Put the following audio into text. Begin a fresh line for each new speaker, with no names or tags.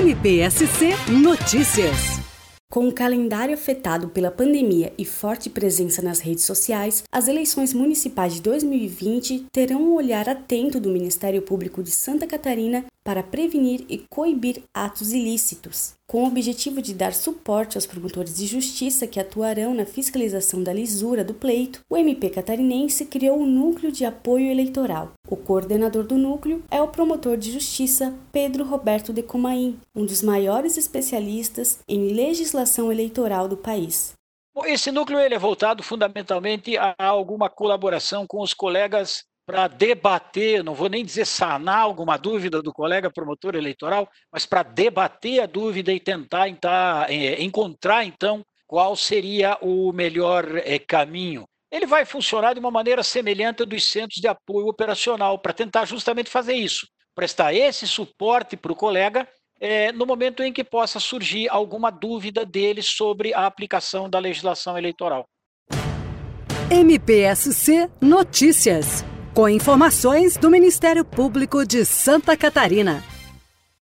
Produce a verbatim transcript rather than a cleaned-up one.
M P S C Notícias.
Com o calendário afetado pela pandemia e forte presença nas redes sociais, as eleições municipais de dois mil e vinte terão um olhar atento do Ministério Público de Santa Catarina para prevenir e coibir atos ilícitos. Com o objetivo de dar suporte aos promotores de justiça que atuarão na fiscalização da lisura do pleito, o M P catarinense criou o Núcleo de Apoio Eleitoral. O coordenador do núcleo é o promotor de justiça Pedro Roberto de Comaim, um dos maiores especialistas em legislação eleitoral do país.
Esse núcleo ele é voltado fundamentalmente a alguma colaboração com os colegas para debater, não vou nem dizer sanar alguma dúvida do colega promotor eleitoral, mas para debater a dúvida e tentar então, é, encontrar então qual seria o melhor é, caminho. Ele vai funcionar de uma maneira semelhante a dos centros de apoio operacional, para tentar justamente fazer isso, prestar esse suporte para o colega é, no momento em que possa surgir alguma dúvida dele sobre a aplicação da legislação eleitoral.
M P S C Notícias, com informações do Ministério Público de Santa Catarina.